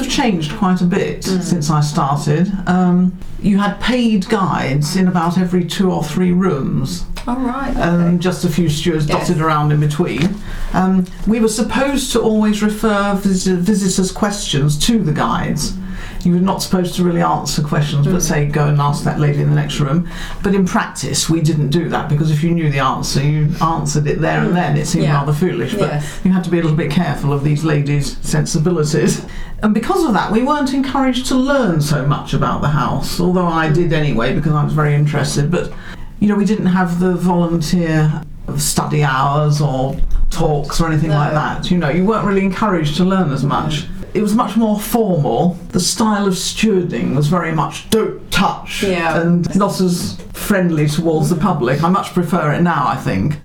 have changed quite a bit since I started. You had paid guides in about every 2 or 3 rooms. All right. Okay. Just a few stewards dotted around in between. We were supposed to always refer visitors' questions to the guides. You were not supposed to really answer questions, but say, go and ask that lady in the next room. But in practice, we didn't do that, because if you knew the answer, you answered it there and then. It seemed rather foolish, but you had to be a little bit careful of these ladies' sensibilities. And because of that, we weren't encouraged to learn so much about the house, although I did anyway, because I was very interested. But, we didn't have the volunteer study hours or talks or anything like that. You weren't really encouraged to learn as much. It was much more formal. The style of stewarding was very much don't touch and not as friendly towards the public. I much prefer it now, I think.